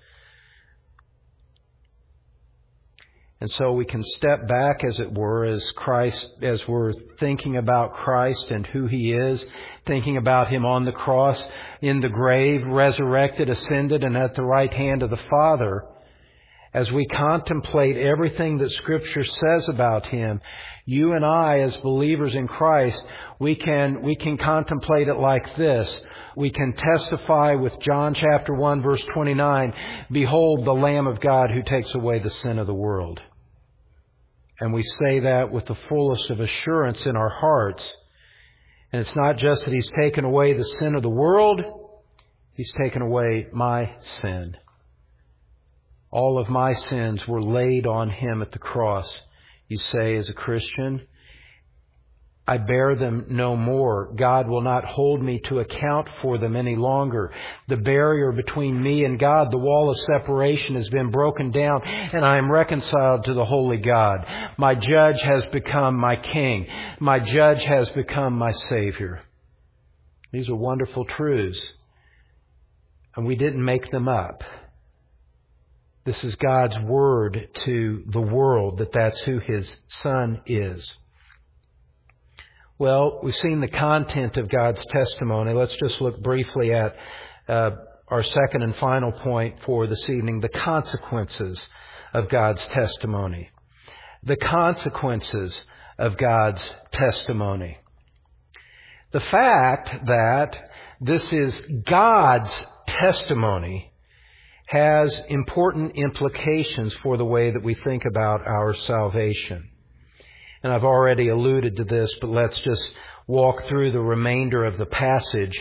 And so we can step back, as it were, as we're thinking about Christ and who He is, thinking about Him on the cross, in the grave, resurrected, ascended, and at the right hand of the Father. As we contemplate everything that Scripture says about Him, you and I, as believers in Christ, we can contemplate it like this. We can testify with John chapter 1, verse 29, "Behold, the Lamb of God who takes away the sin of the world." And we say that with the fullest of assurance in our hearts. And it's not just that He's taken away the sin of the world, He's taken away my sin. All of my sins were laid on Him at the cross. You say, as a Christian, I bear them no more. God will not hold me to account for them any longer. The barrier between me and God, the wall of separation, has been broken down, and I am reconciled to the holy God. My judge has become my king. My judge has become my Savior. These are wonderful truths, and we didn't make them up. This is God's word to the world, that's who His Son is. Well, we've seen the content of God's testimony. Let's just look briefly at our second and final point for this evening, the consequences of God's testimony. The consequences of God's testimony. The fact that this is God's testimony has important implications for the way that we think about our salvation. And I've already alluded to this, but let's just walk through the remainder of the passage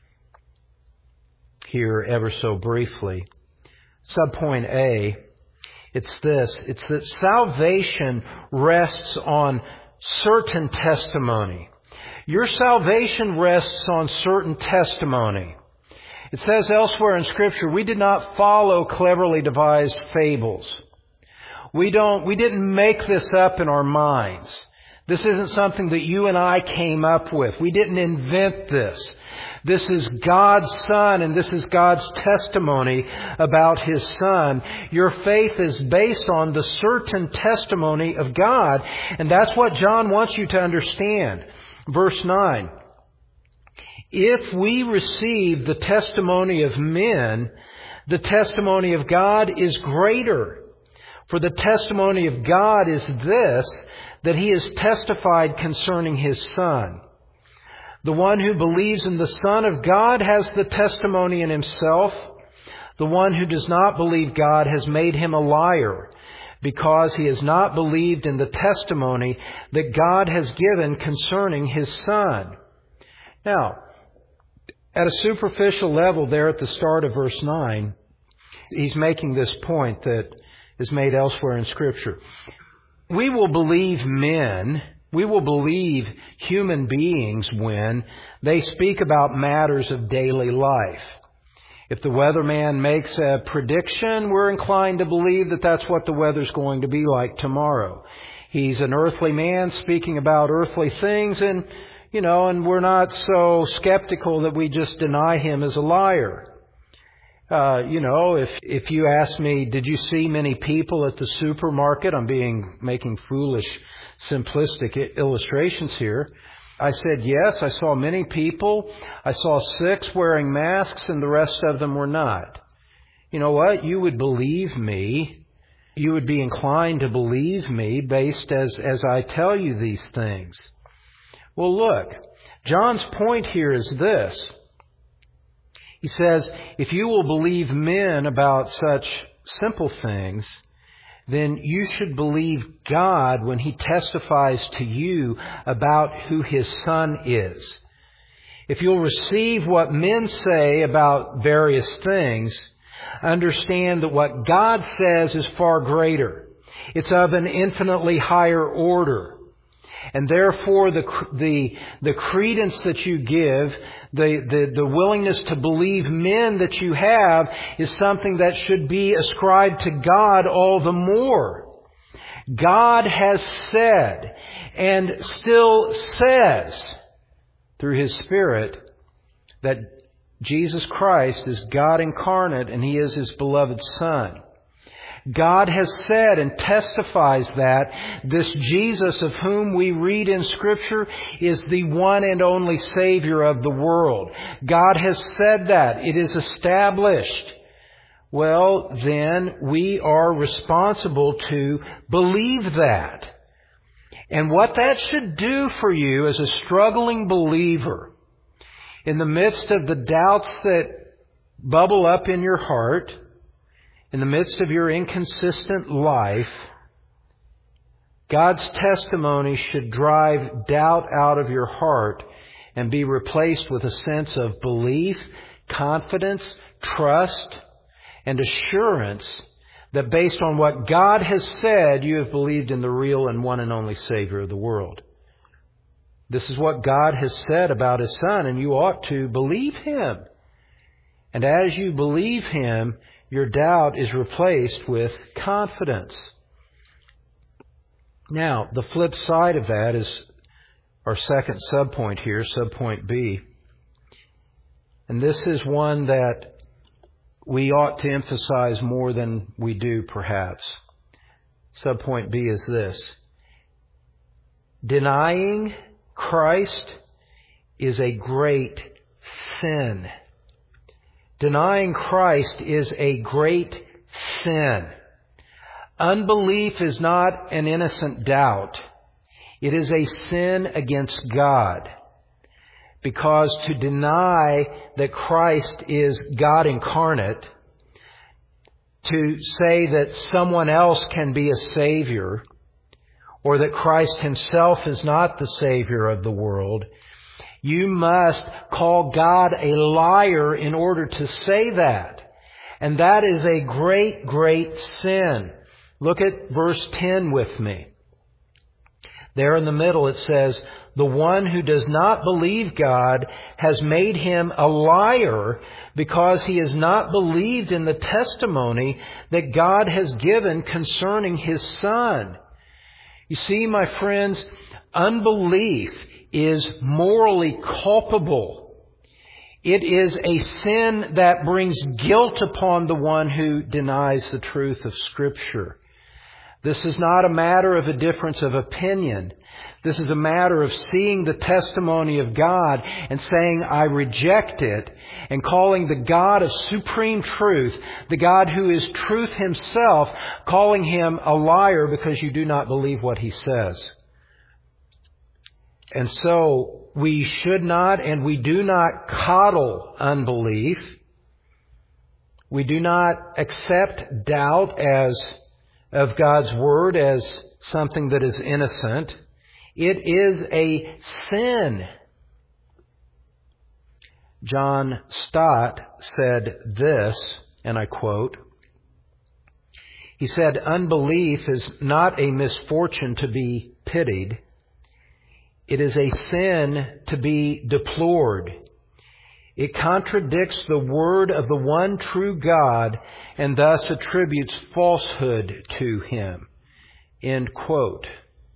here ever so briefly. Subpoint A, it's this. It's that salvation rests on certain testimony. Your salvation rests on certain testimony. It says elsewhere in Scripture, we did not follow cleverly devised fables. We didn't make this up in our minds. This isn't something that you and I came up with. We didn't invent this. This is God's Son, and this is God's testimony about His Son. Your faith is based on the certain testimony of God, and that's what John wants you to understand. Verse 9. If we receive the testimony of men, the testimony of God is greater. For the testimony of God is this, that He has testified concerning His Son. The one who believes in the Son of God has the testimony in himself. The one who does not believe God has made him a liar, because he has not believed in the testimony that God has given concerning His Son. Now, at a superficial level there at the start of verse 9, he's making this point that is made elsewhere in Scripture. We will believe men, we will believe human beings when they speak about matters of daily life. If the weatherman makes a prediction, we're inclined to believe that that's what the weather's going to be like tomorrow. He's an earthly man speaking about earthly things, and we're not so skeptical that we just deny him as a liar. If you ask me, did you see many people at the supermarket? I'm making foolish, simplistic illustrations here. I said, yes, I saw many people. I saw 6 wearing masks and the rest of them were not. You know what? You would believe me. You would be inclined to believe me based as I tell you these things. Well, look, John's point here is this. He says, if you will believe men about such simple things, then you should believe God when He testifies to you about who His Son is. If you'll receive what men say about various things, understand that what God says is far greater. It's of an infinitely higher order. And therefore, the credence that you give, the willingness to believe men that you have is something that should be ascribed to God all the more. God has said and still says through His Spirit that Jesus Christ is God incarnate and He is His beloved Son. God has said and testifies that this Jesus of whom we read in Scripture is the one and only Savior of the world. God has said that. It is established. Well, then we are responsible to believe that. And what that should do for you as a struggling believer, in the midst of the doubts that bubble up in your heart, in the midst of your inconsistent life, God's testimony should drive doubt out of your heart and be replaced with a sense of belief, confidence, trust, and assurance that based on what God has said, you have believed in the real and one and only Savior of the world. This is what God has said about His Son, and you ought to believe Him. And as you believe Him, your doubt is replaced with confidence. Now, the flip side of that is our second subpoint here, subpoint B. And this is one that we ought to emphasize more than we do, perhaps. Subpoint B is this. Denying Christ is a great sin. Denying Christ is a great sin. Unbelief is not an innocent doubt. It is a sin against God. Because to deny that Christ is God incarnate, to say that someone else can be a Savior, or that Christ Himself is not the Savior of the world, you must call God a liar in order to say that. And that is a great, great sin. Look at verse 10 with me. There in the middle it says, the one who does not believe God has made him a liar because he has not believed in the testimony that God has given concerning His Son. You see, my friends, unbelief is morally culpable. It is a sin that brings guilt upon the one who denies the truth of Scripture. This is not a matter of a difference of opinion. This is a matter of seeing the testimony of God and saying, I reject it, and calling the God of supreme truth, the God who is truth Himself, calling Him a liar because you do not believe what He says. And so we should not and we do not coddle unbelief. We do not accept doubt of God's Word as something that is innocent. It is a sin. John Stott said this, and I quote, he said, unbelief is not a misfortune to be pitied. It is a sin to be deplored. It contradicts the word of the one true God and thus attributes falsehood to Him. End quote.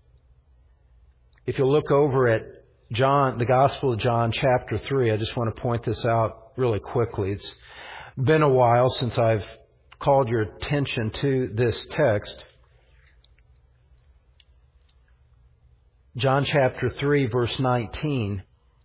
If you look over at John, the Gospel of John, chapter 3, I just want to point this out really quickly. It's been a while since I've called your attention to this text. John chapter 3, verse 19.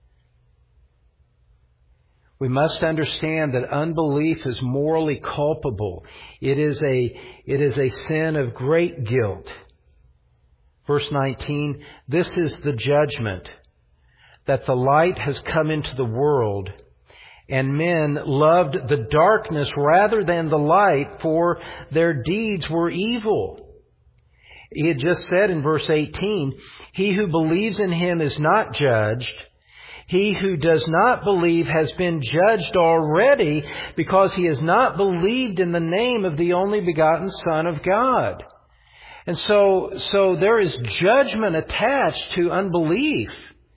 We must understand that unbelief is morally culpable. It is a sin of great guilt. Verse 19, this is the judgment, that the light has come into the world, and men loved the darkness rather than the light, for their deeds were evil. He had just said in verse 18, he who believes in him is not judged. He who does not believe has been judged already, because he has not believed in the name of the only begotten Son of God. And so there is judgment attached to unbelief.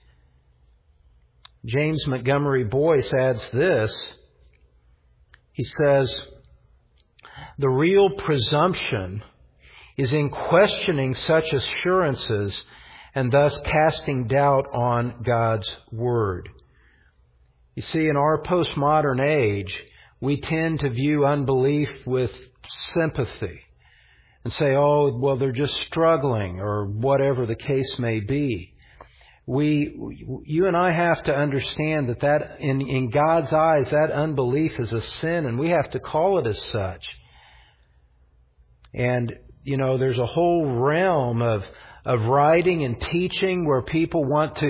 James Montgomery Boyce adds this. He says, the real presumption is in questioning such assurances and thus casting doubt on God's Word. You see, in our postmodern age, we tend to view unbelief with sympathy and say, oh, well, they're just struggling, or whatever the case may be. You and I have to understand that in God's eyes, that unbelief is a sin, and we have to call it as such. And, there's a whole realm of writing and teaching where people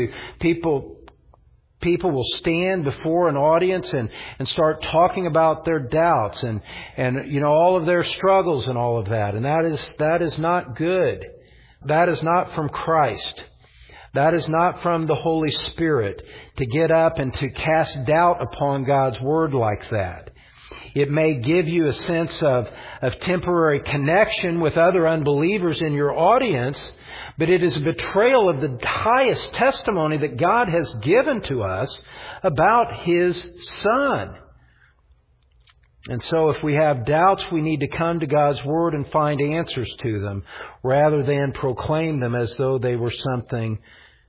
will stand before an audience and start talking about their doubts and all of their struggles and all of that. And that is not good. That is not from Christ. That is not from the Holy Spirit to get up and to cast doubt upon God's Word like that. It may give you a sense of temporary connection with other unbelievers in your audience, but it is a betrayal of the highest testimony that God has given to us about His Son. And so if we have doubts, we need to come to God's Word and find answers to them, rather than proclaim them as though they were something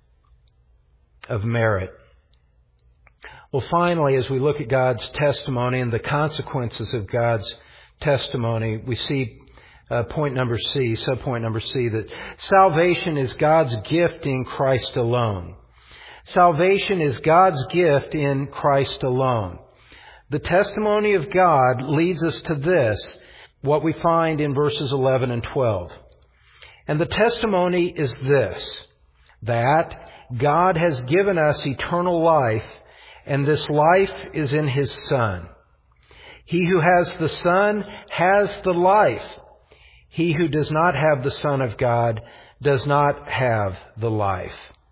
of merit. Well, finally, as we look at God's testimony and the consequences of God's testimony, we see subpoint number C, that salvation is God's gift in Christ alone. Salvation is God's gift in Christ alone. The testimony of God leads us to this, what we find in verses 11 and 12. And the testimony is this, that God has given us eternal life, and this life is in His Son. He who has the Son has the life. He who does not have the Son of God does not have the life.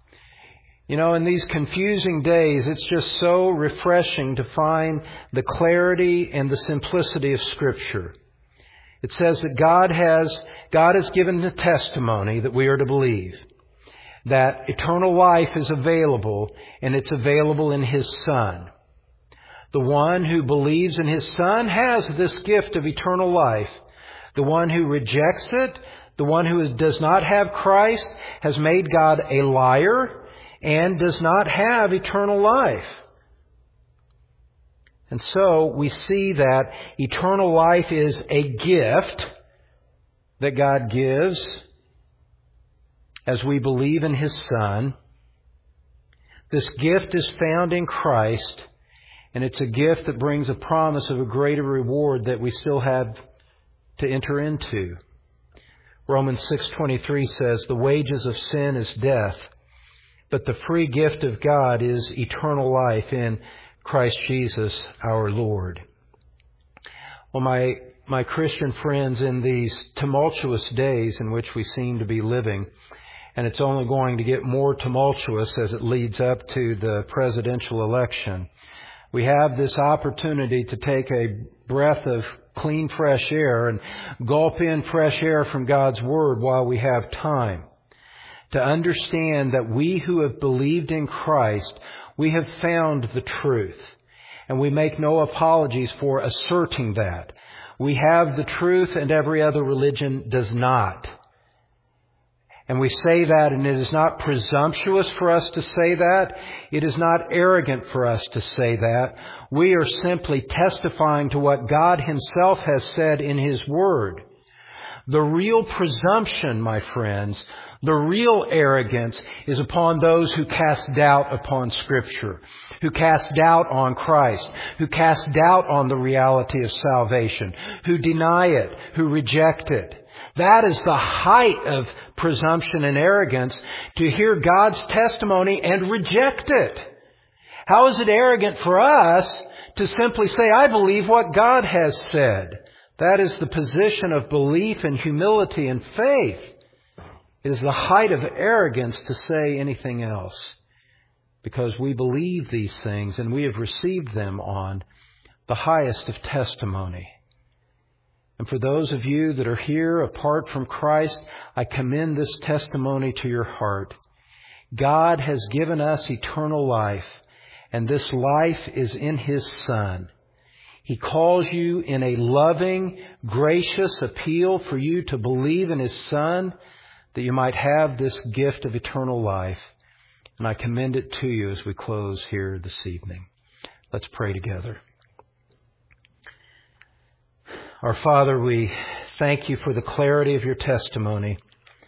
In these confusing days, it's just so refreshing to find the clarity and the simplicity of Scripture. It says that God has given the testimony that we are to believe, that eternal life is available, and it's available in His Son. The one who believes in His Son has this gift of eternal life. The one who rejects it, the one who does not have Christ, has made God a liar and does not have eternal life. And so we see that eternal life is a gift that God gives as we believe in His Son. This gift is found in Christ, and it's a gift that brings a promise of a greater reward that we still have to enter into. Romans 6:23 says, the wages of sin is death, but the free gift of God is eternal life in Christ Jesus our Lord. Well, my Christian friends, in these tumultuous days in which we seem to be living, and it's only going to get more tumultuous as it leads up to the presidential election, we have this opportunity to take a breath of clean, fresh air and gulp in fresh air from God's Word while we have time. To understand that we who have believed in Christ, we have found the truth. And we make no apologies for asserting that. We have the truth and every other religion does not. And we say that, and it is not presumptuous for us to say that. It is not arrogant for us to say that. We are simply testifying to what God Himself has said in His Word. The real presumption, my friends, the real arrogance is upon those who cast doubt upon Scripture, who cast doubt on Christ, who cast doubt on the reality of salvation, who deny it, who reject it. That is the height of presumption and arrogance, to hear God's testimony and reject it. How is it arrogant for us to simply say, I believe what God has said? That is the position of belief and humility and faith. It is the height of arrogance to say anything else, because we believe these things and we have received them on the highest of testimony. And for those of you that are here apart from Christ, I commend this testimony to your heart. God has given us eternal life, and this life is in His Son. He calls you in a loving, gracious appeal for you to believe in His Son, that you might have this gift of eternal life. And I commend it to you as we close here this evening. Let's pray together. Our Father, we thank you for the clarity of your testimony.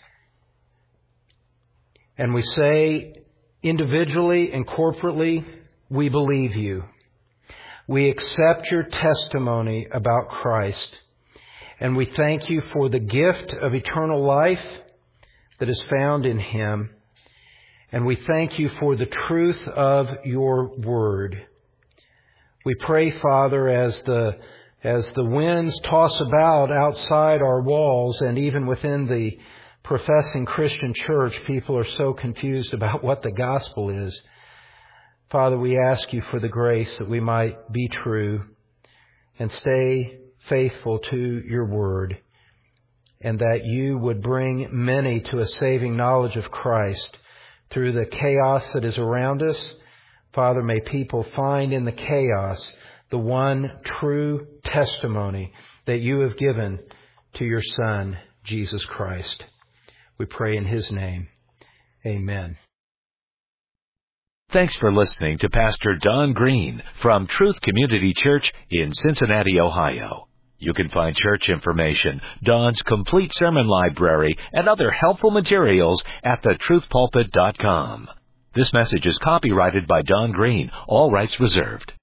And we say individually and corporately, we believe you. We accept your testimony about Christ. And we thank you for the gift of eternal life that is found in Him. And we thank you for the truth of your word. We pray, Father, as the winds toss about outside our walls and even within the professing Christian church, people are so confused about what the gospel is. Father, we ask you for the grace that we might be true and stay faithful to your word, and that you would bring many to a saving knowledge of Christ through the chaos that is around us. Father, may people find in the chaos the one true testimony that you have given to your Son, Jesus Christ. We pray in His name. Amen. Thanks for listening to Pastor Don Green from Truth Community Church in Cincinnati, Ohio. You can find church information, Don's complete sermon library, and other helpful materials at thetruthpulpit.com. This message is copyrighted by Don Green, all rights reserved.